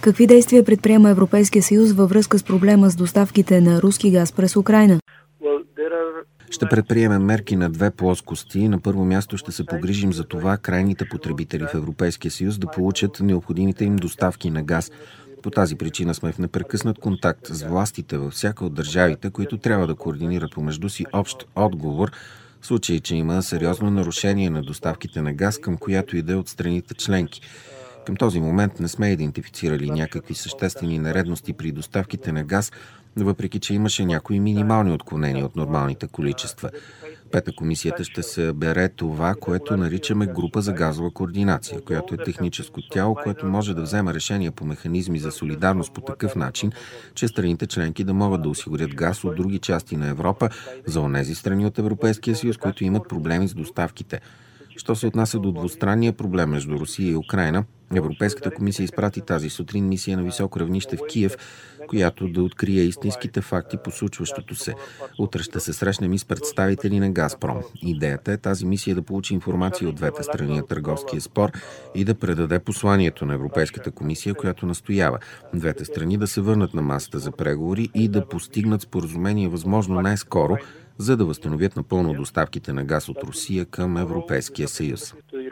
Какви действия предприема Европейския съюз във връзка с проблема с доставките на руски газ през Украйна? Ще предприемем мерки на две плоскости. На първо място ще се погрижим за това крайните потребители в Европейския съюз да получат необходимите им доставки на газ. По тази причина сме в непрекъснат контакт с властите във всяка от държавите, които трябва да координират помежду си общ отговор в случай, че има сериозно нарушение на доставките на газ, към която иде от страните членки. Към този момент не сме идентифицирали някакви съществени нередности при доставките на газ, въпреки че имаше някои минимални отклонения от нормалните количества. Пета комисията ще събере това, което наричаме група за газова координация, която е техническо тяло, което може да взема решения по механизми за солидарност по такъв начин, че страните членки да могат да осигурят газ от други части на Европа за онези страни от Европейския съюз, които имат проблеми с доставките. Що се отнася до двустранния проблем между Русия и Украйна, Европейската комисия изпрати тази сутрин мисия на високо равнище в Киев, която да открие истинските факти по случващото се. Утре ще се срещнем и с представители на Газпром. Идеята е тази мисия да получи информация от двете страни на търговския спор и да предаде посланието на Европейската комисия, която настоява двете страни да се върнат на масата за преговори и да постигнат споразумение възможно най-скоро, за да възстановят напълно доставките на газ от Русия към Европейския съюз.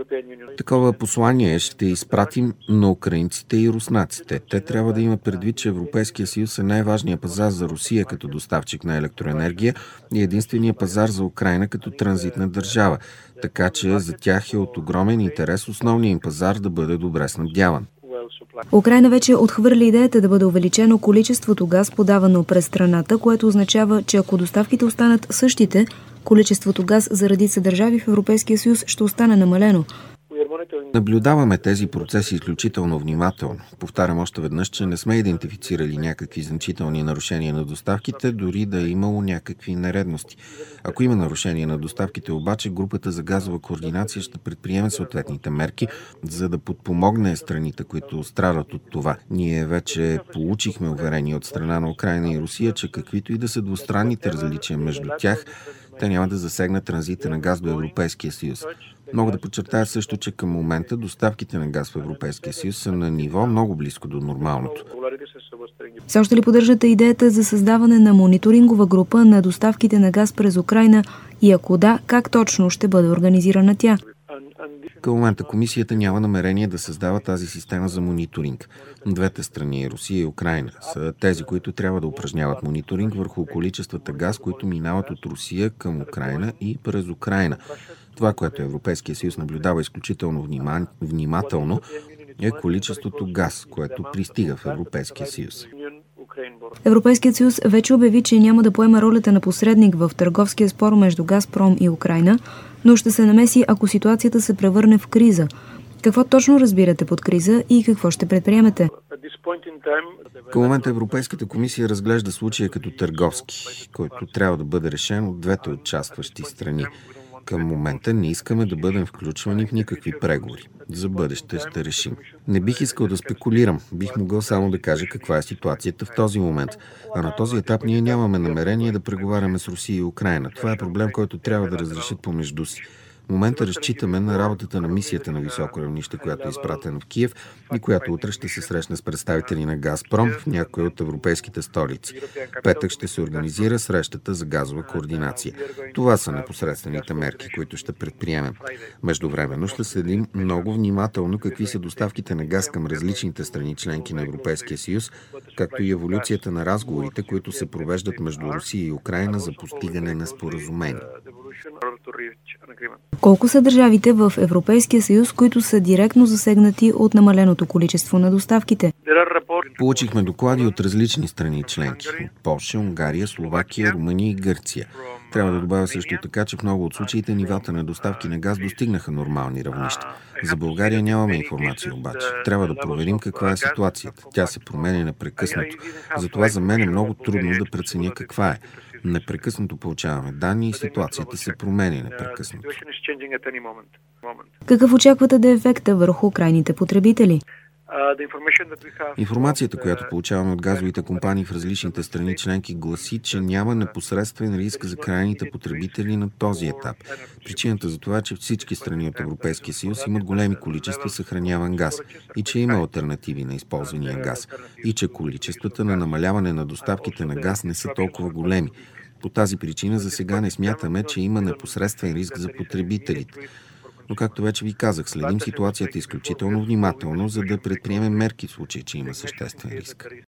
Такова послание ще изпратим на украинците и руснаците. Те трябва да имат предвид, че Европейския съюз е най-важният пазар за Русия като доставчик на електроенергия и единствения пазар за Украйна като транзитна държава. Така че за тях е от огромен интерес основният им пазар да бъде добре снабдяван. Украйна вече отхвърли идеята да бъде увеличено количеството газ, подавано през страната, което означава, че ако доставките останат същите, количеството газ за редица държави в Европейския съюз ще остане намалено. Наблюдаваме тези процеси изключително внимателно. Повтарям още веднъж, че не сме идентифицирали някакви значителни нарушения на доставките, дори да е имало някакви нередности. Ако има нарушения на доставките, обаче групата за газова координация ще предприеме съответните мерки, за да подпомогне страните, които страдат от това. Ние вече получихме уверение от страна на Украйна и Русия, че каквито и да са двустранните различия между тях, те няма да засегнат транзита на газ до Европейския съюз. Мога да подчертая също, че към момента доставките на газ в Европейския съюз са на ниво много близко до нормалното. Все още ли поддържате идеята за създаване на мониторингова група на доставките на газ през Украйна и ако да, как точно ще бъде организирана тя? Към момента комисията няма намерение да създава тази система за мониторинг. Двете страни, Русия и Украйна, са тези, които трябва да упражняват мониторинг върху количествата газ, които минават от Русия към Украйна и през Украйна. Това, което Европейския съюз наблюдава изключително внимателно, е количеството газ, което пристига в Европейския съюз. Европейският съюз вече обяви, че няма да поема ролята на посредник в търговския спор между Газпром и Украйна, но ще се намеси, ако ситуацията се превърне в криза. Какво точно разбирате под криза и какво ще предприемете? Към момента Европейската комисия разглежда случая като търговски, който трябва да бъде решен от двете участващи страни. Към момента не искаме да бъдем включвани в никакви преговори. За бъдеще ще решим. Не бих искал да спекулирам. Бих могъл само да кажа каква е ситуацията в този момент. А на този етап ние нямаме намерение да преговаряме с Русия и Украйна. Това е проблем, който трябва да разрешат помежду си. В момента разчитаме на работата на мисията на високо равнище, която е изпратена в Киев и която утре ще се срещне с представители на Газпром в някои от европейските столици. Петък ще се организира срещата за газова координация. Това са непосредствените мерки, които ще предприемем. Междувременно ще следим много внимателно какви са доставките на газ към различните страни членки на Европейския съюз, както и еволюцията на разговорите, които се провеждат между Русия и Украйна за постигане на споразумение. Колко са държавите в Европейския съюз, които са директно засегнати от намаленото количество на доставките? Получихме доклади от различни страни членки. От Полша, Унгария, Словакия, Румъния и Гърция. Трябва да добавя също така, че в много от случаите нивата на доставки на газ достигнаха нормални равнища. За България нямаме информация обаче. Трябва да проверим каква е ситуацията. Тя се променя непрекъснато. Затова за мен е много трудно да преценя каква е. Непрекъснато получаваме данни и ситуацията се променя непрекъснато. Какъв очаквате да е ефекта върху крайните потребители? Информацията, която получаваме от газовите компании в различните страни членки, гласи, че няма непосредствен риск за крайните потребители на този етап. Причината за това е, че всички страни от Европейския съюз имат големи количества съхраняван газ и че има алтернативи на използвания газ и че количествата на намаляване на доставките на газ не са толкова големи. По тази причина за сега не смятаме, че има непосредствен риск за потребителите. Но, както вече ви казах, следим ситуацията изключително внимателно, за да предприемем мерки в случай, че има съществен риск.